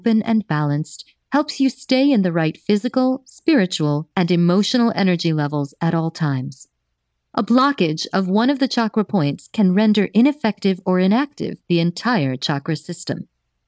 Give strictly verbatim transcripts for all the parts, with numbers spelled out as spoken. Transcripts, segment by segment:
open and balanced helps you stay in the right physical, spiritual, and emotional energy levels at all times. A blockage of one of the chakra points can render ineffective or inactive the entire chakra system.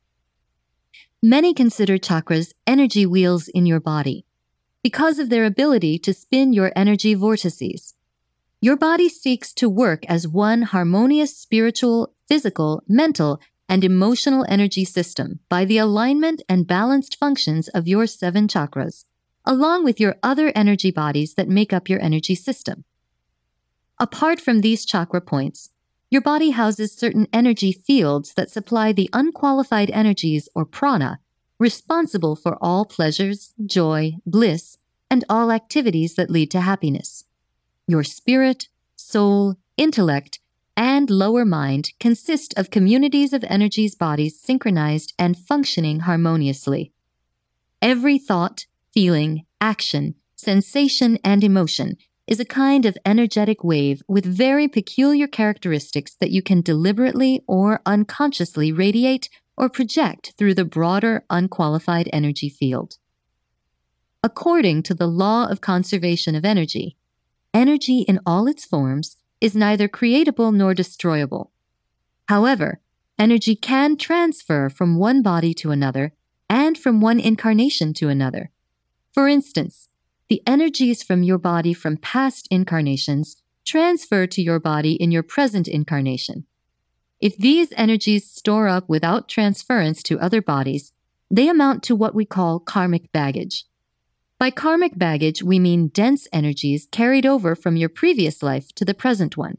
Many consider chakras energy wheels in your body because of their ability to spin your energy vortices. Your body seeks to work as one harmonious spiritual, physical, mental, and emotional energy system by the alignment and balanced functions of your seven chakras, along with your other energy bodies that make up your energy system. Apart from these chakra points, your body houses certain energy fields that supply the unqualified energies or prana responsible for all pleasures, joy, bliss, and all activities that lead to happiness. Your spirit, soul, intellect, and lower mind consist of communities of energies bodies synchronized and functioning harmoniously. Every thought, feeling, action, sensation, and emotion is a kind of energetic wave with very peculiar characteristics that you can deliberately or unconsciously radiate or project through the broader, unqualified energy field. According to the law of conservation of energy, energy in all its forms is neither creatable nor destroyable. However, energy can transfer from one body to another and from one incarnation to another. For instance, the energies from your body from past incarnations transfer to your body in your present incarnation. If these energies store up without transference to other bodies, they amount to what we call karmic baggage. By karmic baggage, we mean dense energies carried over from your previous life to the present one.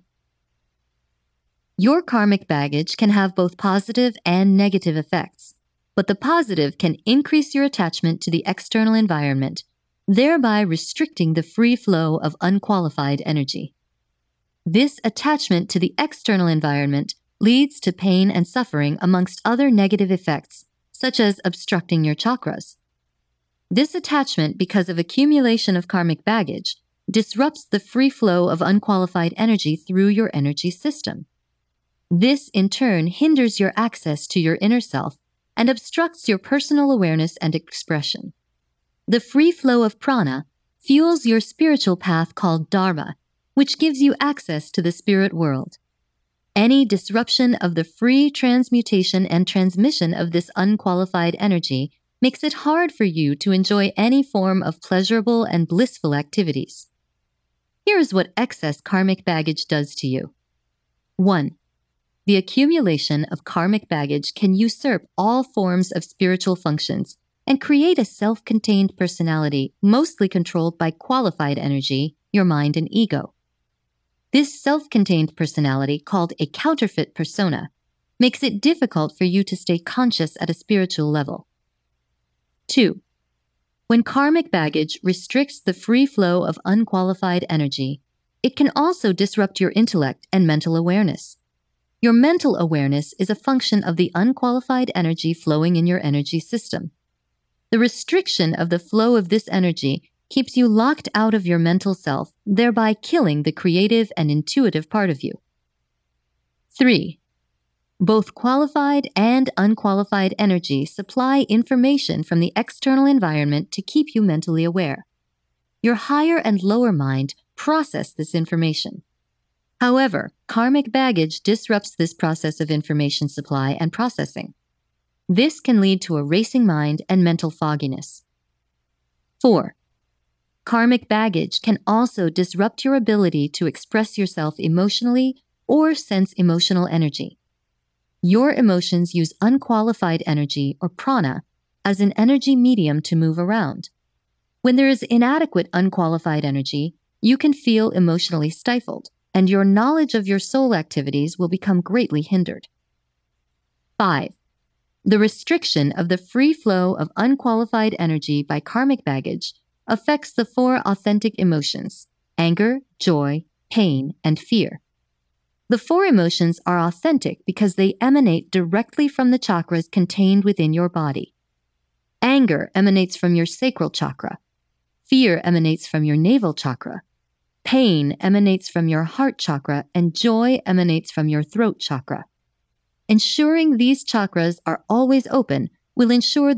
Your karmic baggage can have both positive and negative effects, but the positive can increase your attachment to the external environment, thereby restricting the free flow of unqualified energy. This attachment to the external environment leads to pain and suffering amongst other negative effects, such as obstructing your chakras. This attachment, because of accumulation of karmic baggage, disrupts the free flow of unqualified energy through your energy system. This, in turn, hinders your access to your inner self and obstructs your personal awareness and expression. The free flow of prana fuels your spiritual path called dharma, which gives you access to the spirit world. Any disruption of the free transmutation and transmission of this unqualified energy makes it hard for you to enjoy any form of pleasurable and blissful activities. Here is what excess karmic baggage does to you. one. The accumulation of karmic baggage can usurp all forms of spiritual functions and create a self-contained personality mostly controlled by qualified energy, your mind and ego. This self-contained personality, called a counterfeit persona, makes it difficult for you to stay conscious at a spiritual level. two. When karmic baggage restricts the free flow of unqualified energy, it can also disrupt your intellect and mental awareness. Your mental awareness is a function of the unqualified energy flowing in your energy system. The restriction of the flow of this energy keeps you locked out of your mental self, thereby killing the creative and intuitive part of you. three. Both qualified and unqualified energy supply information from the external environment to keep you mentally aware. Your higher and lower mind process this information. However, karmic baggage disrupts this process of information supply and processing. This can lead to a racing mind and mental fogginess. four. Karmic baggage can also disrupt your ability to express yourself emotionally or sense emotional energy. Your emotions use unqualified energy, or prana, as an energy medium to move around. When there is inadequate unqualified energy, you can feel emotionally stifled, and your knowledge of your soul activities will become greatly hindered. five. The restriction of the free flow of unqualified energy by karmic baggage affects the four authentic emotions: anger, joy, pain, and fear. The four emotions are authentic because they emanate directly from the chakras contained within your body. Anger emanates from your sacral chakra. Fear emanates from your navel chakra. Pain emanates from your heart chakra, and joy emanates from your throat chakra. Ensuring these chakras are always open will ensure